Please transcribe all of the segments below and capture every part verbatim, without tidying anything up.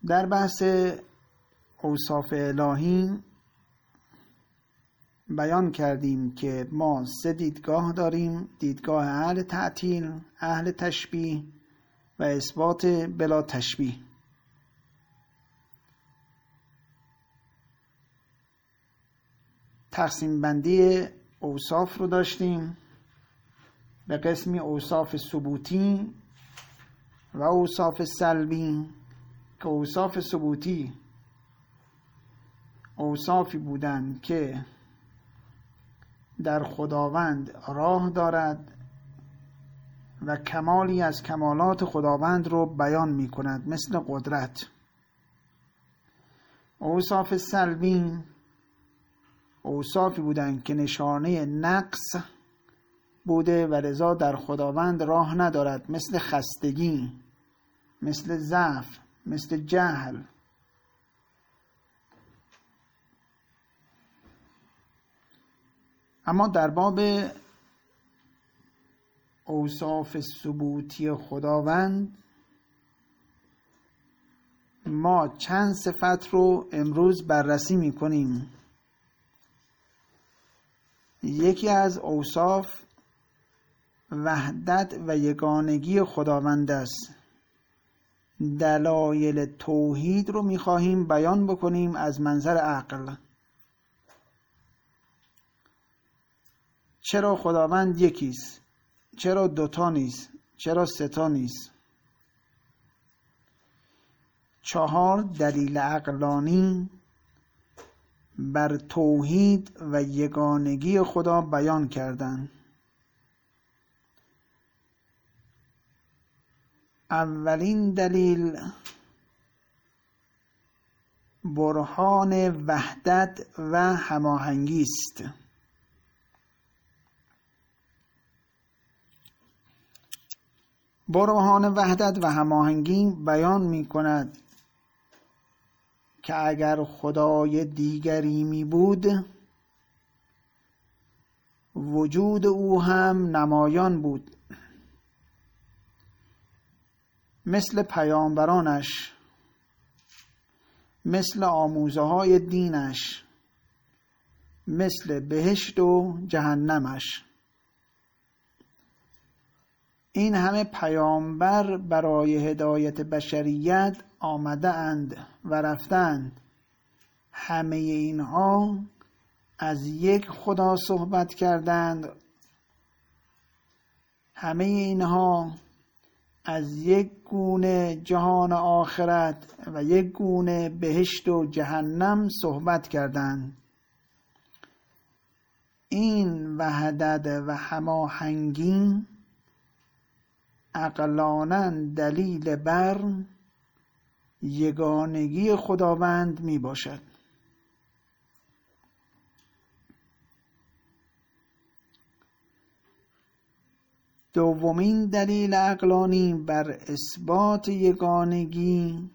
در بحث اوصاف الهی بیان کردیم که ما سه دیدگاه داریم: دیدگاه اهل تعطیل، اهل تشبیه و اثبات بلا تشبیه. تقسیم بندی اوصاف رو داشتیم به قسمی اوصاف ثبوتی و اوصاف سلبی، که اوصاف ثبوتی اوصافی بودند که در خداوند راه دارد و کمالی از کمالات خداوند رو بیان می کند، مثل قدرت. اوصاف سلبی اوصافی بودند که نشانه نقص بوده و لذا در خداوند راه ندارد، مثل خستگی، مثل ضعف، مثل جهل. اما در باب اوصاف ثبوتی خداوند ما چند صفت رو امروز بررسی می کنیم. یکی از اوصاف وحدت و یگانگی خداوند است. دلایل توحید رو می خواهیم بیان بکنیم از منظر عقل. چرا خداوند یکیست؟ چرا دوتا نیست؟ چرا ستا نیست؟ چهار دلیل عقلانی بر توحید و یگانگی خدا بیان کردند. اولین دلیل برهان وحدت و هماهنگی است. برهان وحدت و هماهنگی بیان می کند که اگر خدای دیگری می بود، وجود او هم نمایان بود، مثل پیامبرانش، مثل آموزه های دینش، مثل بهشت و جهنمش. این همه پیامبر برای هدایت بشریت آمده اند و رفتند. همه اینها از یک خدا صحبت کردند. همه اینها از یک گونه جهان آخرت و یک گونه بهشت و جهنم صحبت کردند. این وحدت و هماهنگی عقلاً دلیل بر یگانگی خداوند می باشد. دومین دلیل عقلانی بر اثبات یگانگی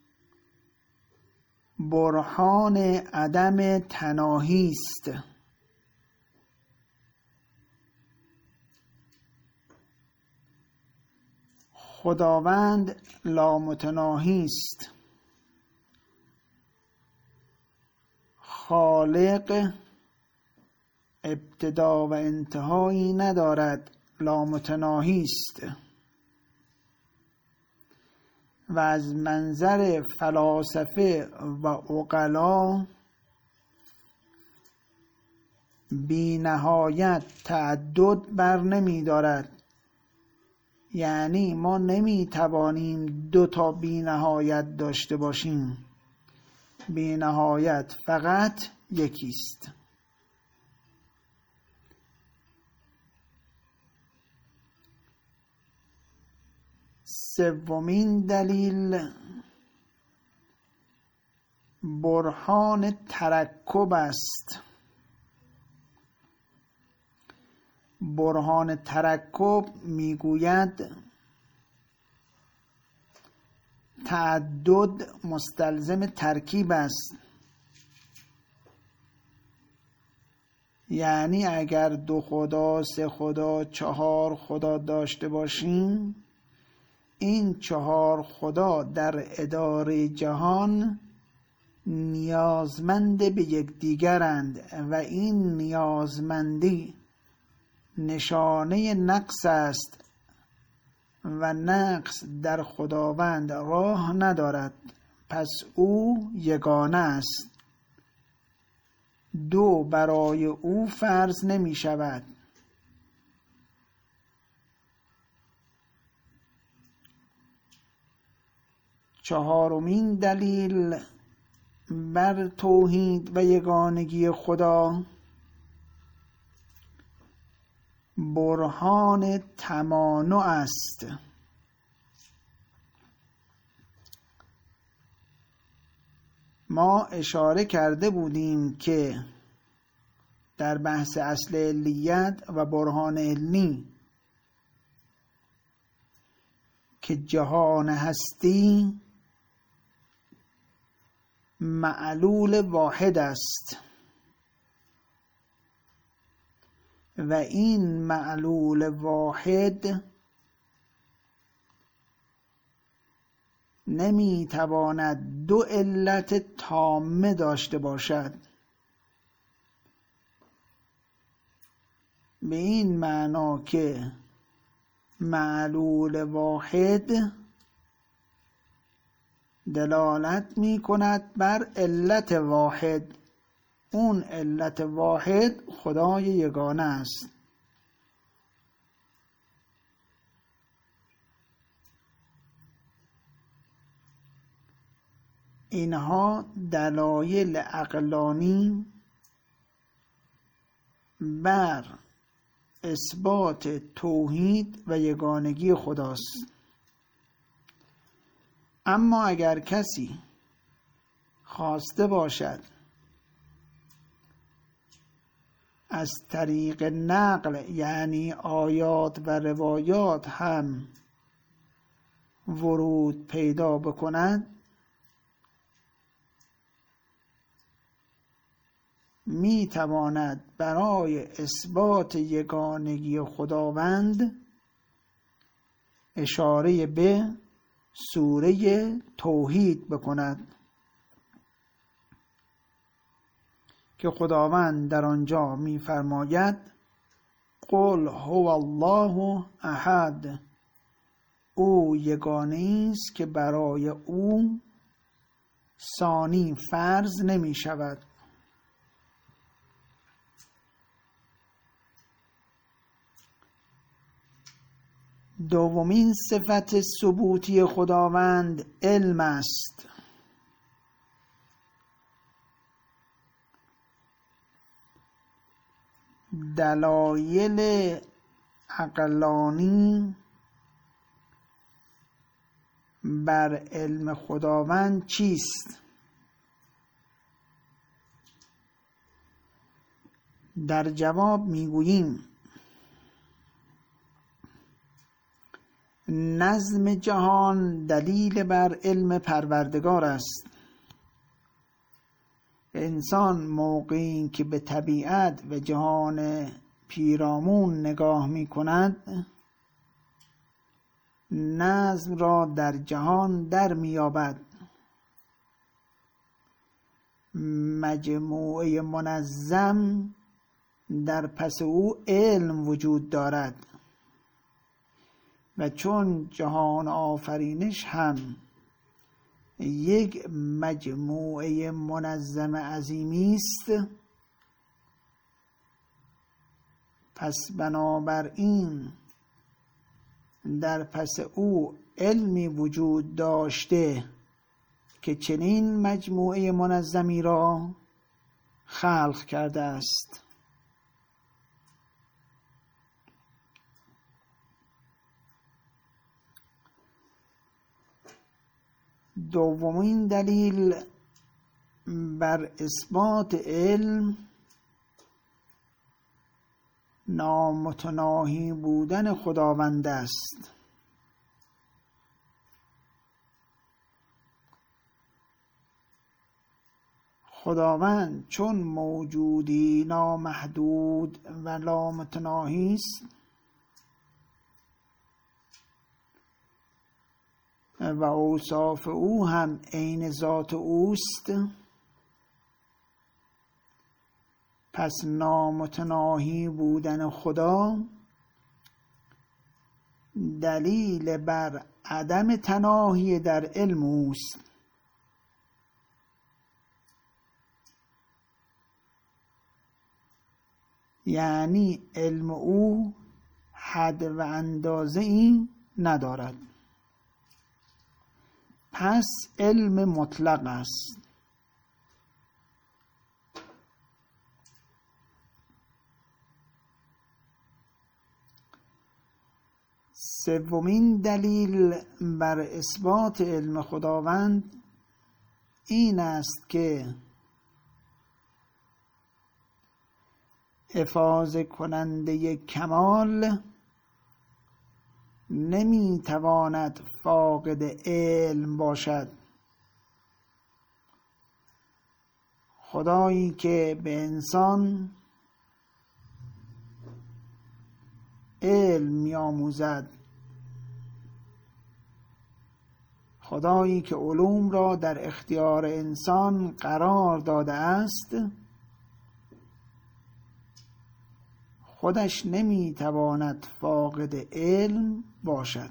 برهان عدم تناهی است. خداوند لامتناهی است. خالق ابتدا و انتهایی ندارد، لامتناهی است. و از منظر فلاسفه و عقلا بی نهایت تعدد بر نمی دارد. یعنی ما نمی توانیم دو تا بی نهایت داشته باشیم. بی نهایت فقط یکیست. سومین دلیل برهان ترکب است. برهان ترکب میگوید تعدد مستلزم ترکیب است. یعنی اگر دو خدا، سه خدا، چهار خدا داشته باشیم، این چهار خدا در اداره جهان نیازمند به یکدیگرند و این نیازمندی نشانه نقص است و نقص در خداوند راه ندارد، پس او یگانه است. دو برای او فرض نمی شود. چهارمین دلیل بر توحید و یگانگی خدا برهان تمانع است. ما اشاره کرده بودیم که در بحث اصل علیت و برهان علمی که جهان هستی معلول واحد است و این معلول واحد نمیتواند دو علت تامه داشته باشد. به این معنا که معلول واحد دلالت می کند بر علت واحد. اون علت واحد خدای یگانه است. اینها دلایل عقلانی بر اثبات توحید و یگانگی خداست. اما اگر کسی خواسته باشد از طریق نقل، یعنی آیات و روایات هم ورود پیدا بکند، می تواند برای اثبات یگانگی خداوند اشاره به سوره توحید بکند که خداوند در آنجا می فرماید قل هو الله احد، او یگانه است که برای او ثانی فرض نمی شود. دومین صفت ثبوتی خداوند علم است. دلایل عقلانی بر علم خداوند چیست؟ در جواب میگوییم نظم جهان دلیل بر علم پروردگار است. انسان موقعی که به طبیعت و جهان پیرامون نگاه می کند نظم را در جهان در می یابد. مجموعه منظم در پس او علم وجود دارد و چون جهان آفرینش هم یک مجموعه منظم عظیمی است، پس بنابراین در پس او علمی وجود داشته که چنین مجموعه منظمی را خلق کرده است. دومین دلیل بر اثبات علم نامتناهی بودن خداوند است. خداوند چون موجودی نامحدود و لامتناهی است، و اوصاف او هم عین ذات اوست، پس نامتناهی بودن خدا دلیل بر عدم تناهی در علم اوست. یعنی علم او حد و اندازه ای ندارد، پس علم مطلق است. سومین دلیل بر اثبات علم خداوند این است که افاضه کننده کمال نمیتواند فاقد علم باشد. خدایی که به انسان علم می‌آموزد، خدایی که علوم را در اختیار انسان قرار داده است، خودش نمیتواند فاقد علم باشد.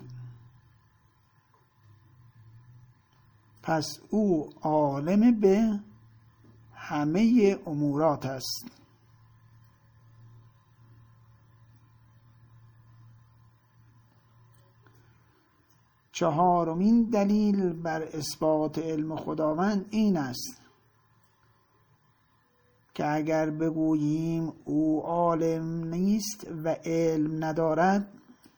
پس او عالم به همه امورات است. چهارمین دلیل بر اثبات علم خداوند این است که اگر بگوییم او عالم نیست و علم ندارد،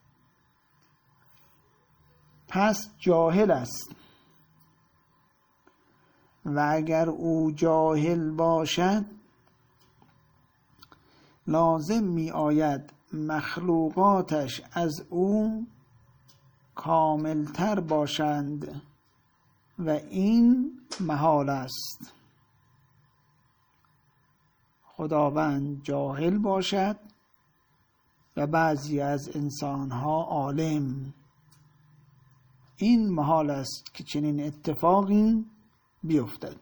پس جاهل است، و اگر او جاهل باشد لازم می آید مخلوقاتش از او کاملتر باشند و این محال است. خداوند جاهل باشد و بعضی از انسانها عالم، این محال است که چنین اتفاقی بیفتد.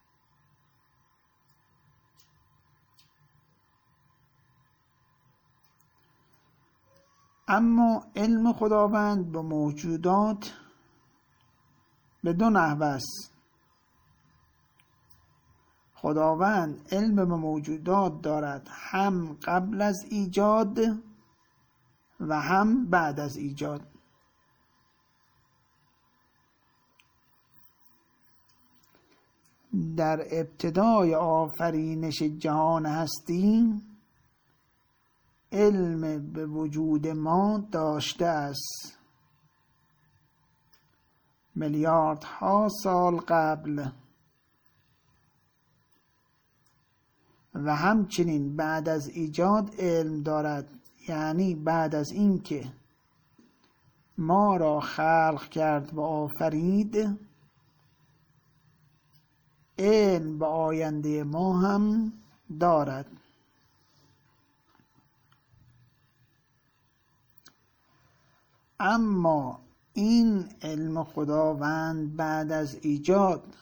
اما علم خداوند به موجودات به دو نحو است. خداوند علم به موجودات دارد، هم قبل از ایجاد و هم بعد از ایجاد. در ابتدای آفرینش جهان هستی علم به وجود ما داشته است. میلیاردها سال قبل و همچنین بعد از ایجاد علم دارد، یعنی بعد از اینکه ما را خلق کرد و آفرید، علم به آینده ما هم دارد. اما این علم خداوند بعد از ایجاد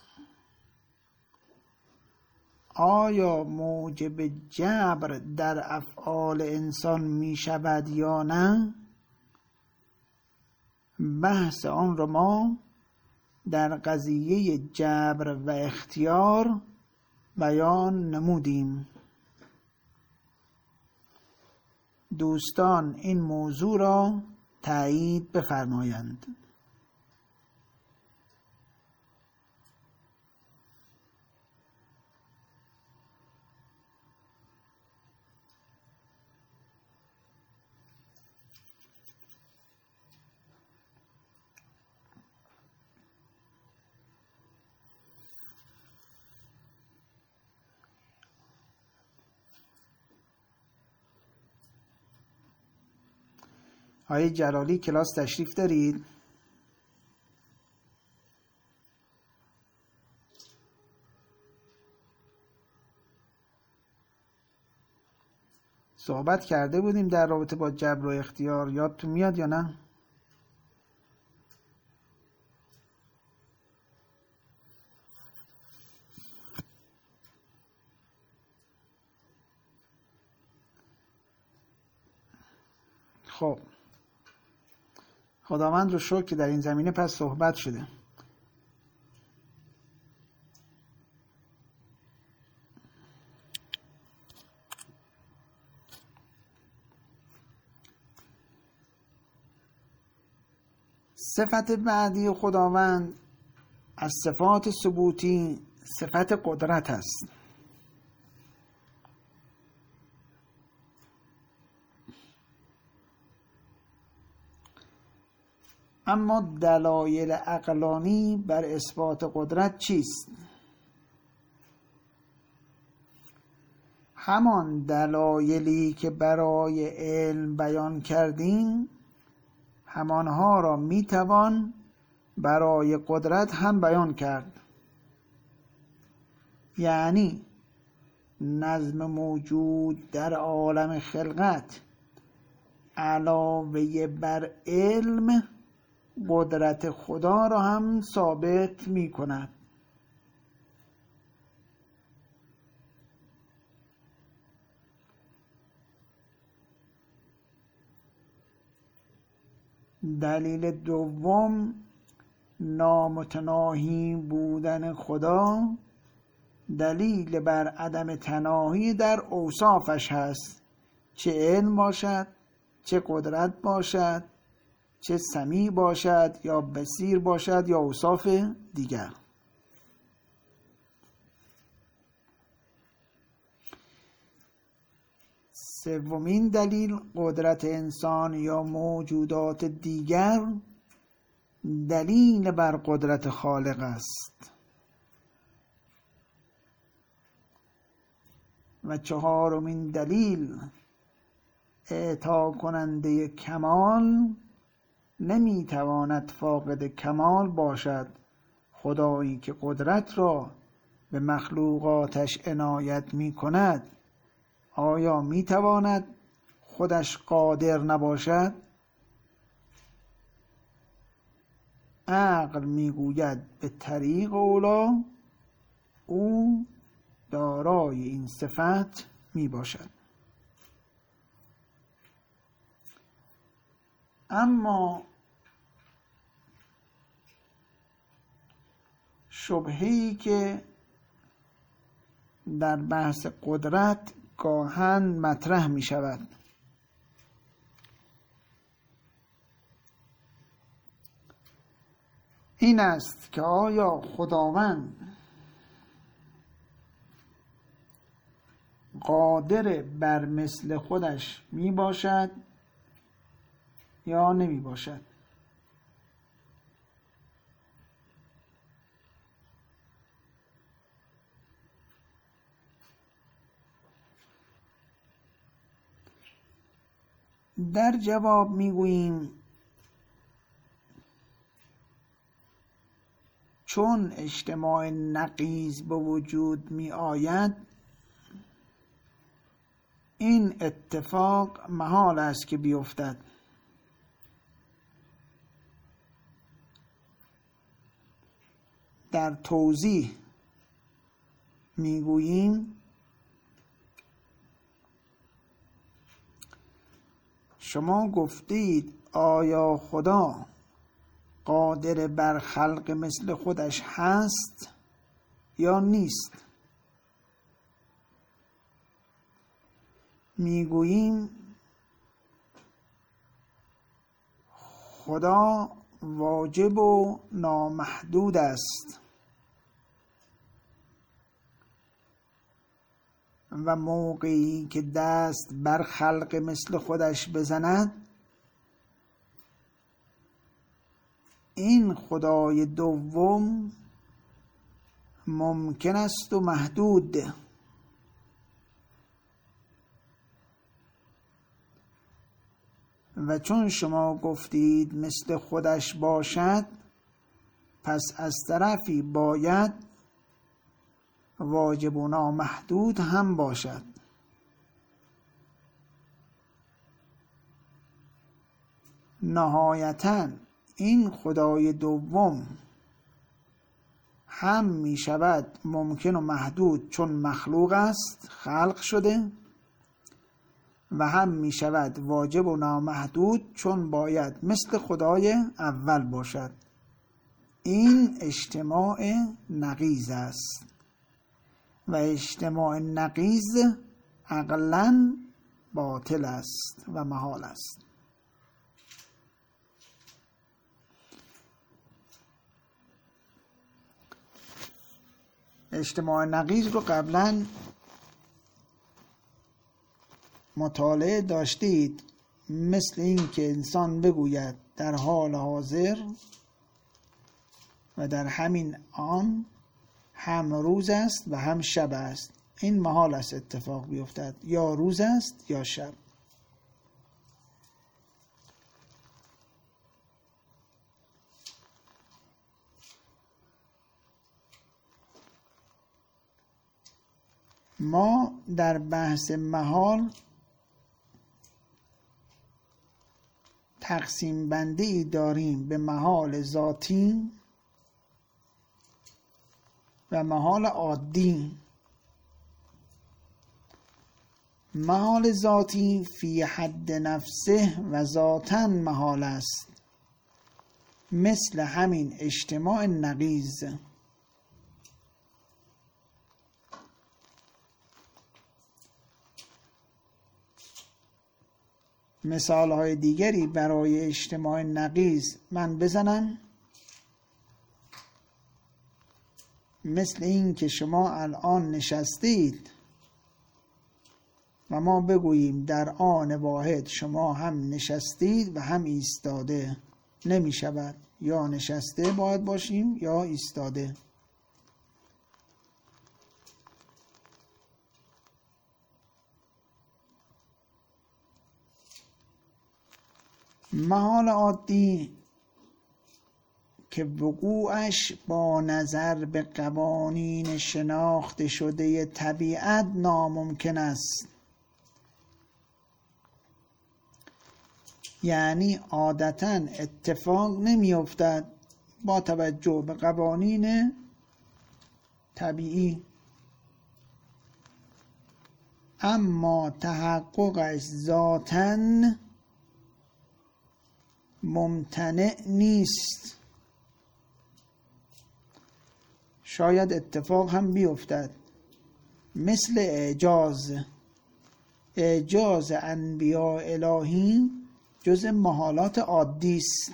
آیا موجب جبر در افعال انسان می شود یا نه؟ بحث آن را ما در قضیه جبر و اختیار بیان نمودیم. دوستان این موضوع را تایید بفرمایند. آقای جلالی کلاس تشریف دارید؟ صحبت کرده بودیم در رابطه با جبر و اختیار، یادتون میاد یا نه؟ خب خداوند رو شکر که در این زمینه پس صحبت شده. صفت بعدی خداوند از صفات ثبوتی صفت قدرت است. اما دلایل عقلانی بر اثبات قدرت چیست؟ همان دلایلی که برای علم بیان کردیم همانها را میتوان برای قدرت هم بیان کرد. یعنی نظم موجود در عالم خلقت علاوه بر علم قدرت خدا را هم ثابت می کند. دلیل دوم نامتناهی بودن خدا دلیل بر عدم تناهی در اوصافش هست، چه علم باشد، چه قدرت باشد، چه سمیع باشد یا بصیر باشد یا اوصاف دیگر. سومین دلیل قدرت انسان یا موجودات دیگر دلیل بر قدرت خالق است. و چهارمین دلیل اعطا کننده کمال نمیتواند فاقد کمال باشد. خدایی که قدرت را به مخلوقاتش عنایت می کند آیا میتواند خودش قادر نباشد؟ عقل میگوید به طریق اولا او دارای این صفت میباشد. اما شبهه‌ای که در بحث قدرت گاهن مطرح می شود این است که آیا خداوند قادر بر مثل خودش می باشد یا نمی باشد؟ در جواب میگوییم چون اجتماع نقیض به وجود می آید این اتفاق محال است که بیفتد. در توضیح میگوییم شما گفتید آیا خدا قادر بر خلق مثل خودش هست یا نیست؟ میگوییم خدا واجب و نامحدود است و موقعی که دست بر خلق مثل خودش بزند این خدای دوم ممکن است و محدود. و چون شما گفتید مثل خودش باشد پس از طرفی باید واجب و نامحدود هم باشد. نهایتاً این خدای دوم هم می شود ممکن و محدود چون مخلوق است، خلق شده، و هم می شود واجب و نامحدود، چون باید مثل خدای اول باشد. این اجتماع نقیض است و اجتماع نقیض عقلاً باطل است و محال است. اجتماع نقیض رو قبلا مطالعه داشتید، مثل این که انسان بگوید در حال حاضر و در همین آن هم روز است و هم شب است. این محال است اتفاق بیفتد، یا روز است یا شب. ما در بحث محال تقسیم بندی داریم به محال ذاتی و محال عادی. محال ذاتی فی حد نفسه و ذاتاً محال است، مثل همین اجتماع نقیض. مثال های دیگری برای اجتماع نقیض من بزنم، مثل این که شما الان نشستید و ما بگوییم در آن واحد شما هم نشستید و هم ایستاده. نمی شود، یا نشسته باید باشیم یا ایستاده. محال عادی که وقوعش با نظر به قوانین شناخته شده طبیعت ناممکن است، یعنی عادتاً اتفاق نمی افتد با توجه به قوانین طبیعی، اما تحققش ذاتاً ممتنع نیست. شاید اتفاق هم بیفتد، مثل اعجاز. اعجاز انبیاء الهی جز محالات عادی است.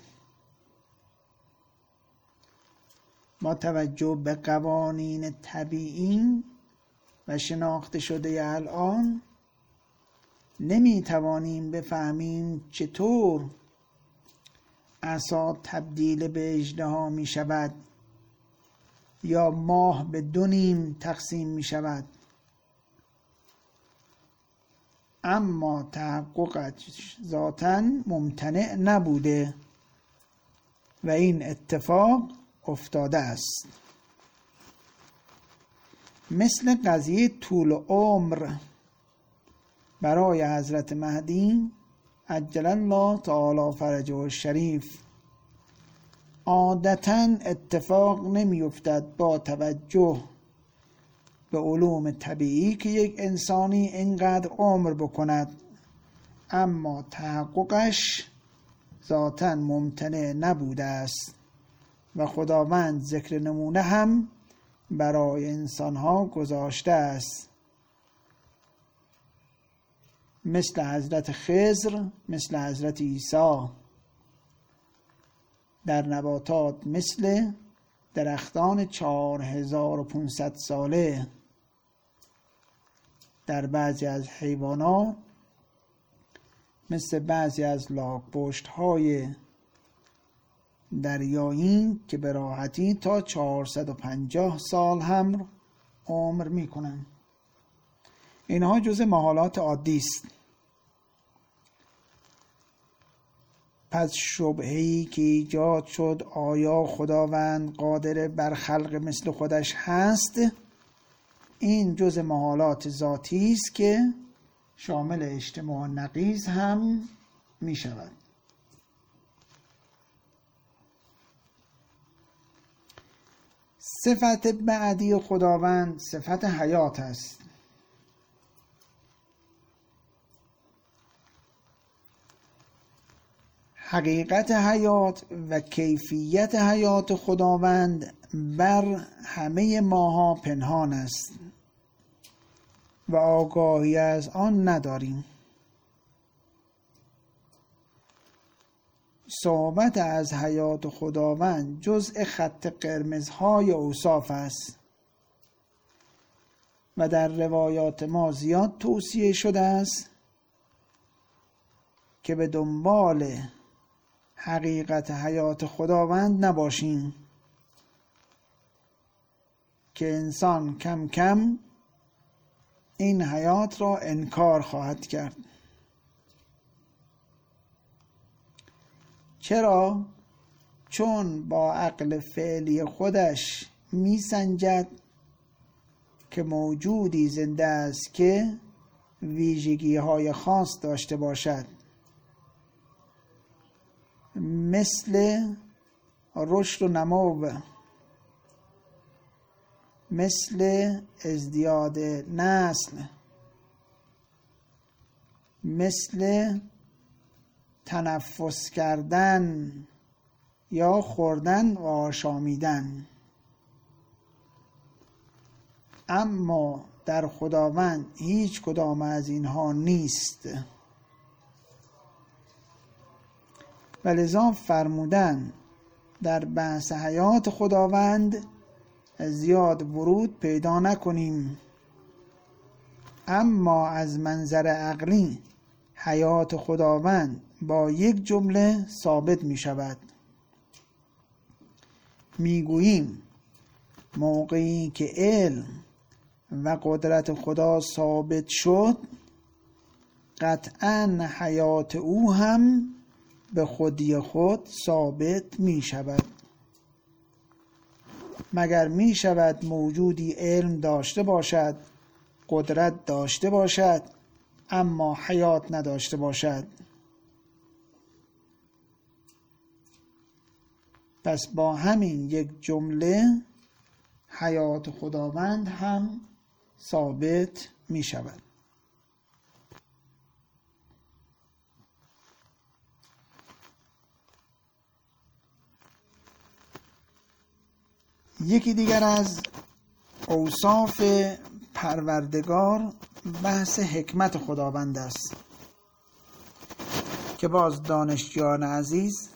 با توجه به قوانین طبیعی و شناخته شده الان نمی توانیم بفهمیم چطور عصا تبدیل به اژدها می شود یا ماه به دو نیم تقسیم می شود، اما تحققش ذاتاً ممتنع نبوده و این اتفاق افتاده است. مثل قضیه طول عمر برای حضرت مهدی عجل الله تعالی فرجه الشریف عادتاً اتفاق نمی افتد با توجه به علوم طبیعی که یک انسانی اینقدر عمر بکند، اما تحققش ذاتاً ممتنع نبوده است و خداوند ذکر نمونه هم برای انسانها گذاشته است، مثل حضرت خضر، مثل حضرت عیسی. در نباتات مثل درختان چهار هزار و پانصد ساله. در بعضی از حیوانات مثل بعضی از لاک‌پشت های دریایی که به راحتی تا چهارصد و پنجاه سال هم عمر می کنند. اینها جز محالات عادی است. پس شبهه‌ای که ایجاد شد آیا خداوند قادر بر خلق مثل خودش هست، این جز محالات ذاتی است که شامل اجتماع نقیض هم می شود. صفت بعدی خداوند صفت حیات است. حقیقت حیات و کیفیت حیات خداوند بر همه ماها پنهان است و آگاهی از آن نداریم. صحبت از حیات خداوند جزء خط قرمزهای اوصاف است و در روایات ما زیاد توصیه شده است که به دنبال حقیقت حیات خداوند نباشیم که انسان کم کم این حیات را انکار خواهد کرد. چرا؟ چون با عقل فعلی خودش می سنجد که موجودی زنده است که ویژگی های خاص داشته باشد، مثل رشد و نمو، مثل ازدیاد نسل، مثل تنفس کردن یا خوردن و آشامیدن. اما در خداوند هیچ کدام از اینها نیست و لذا فرمودن در بحث حیات خداوند زیاد ورود پیدا نکنیم، اما از منظر عقلی حیات خداوند با یک جمله ثابت می شود. می گوییم موقعی که علم و قدرت خدا ثابت شد، قطعاً حیات او هم به خودی خود ثابت می شود. مگر می شود موجودی علم داشته باشد، قدرت داشته باشد، اما حیات نداشته باشد؟ پس با همین یک جمله حیات خداوند هم ثابت می شود. یکی دیگر از اوصاف پروردگار بحث حکمت خداوند است که باز دانشجویان عزیز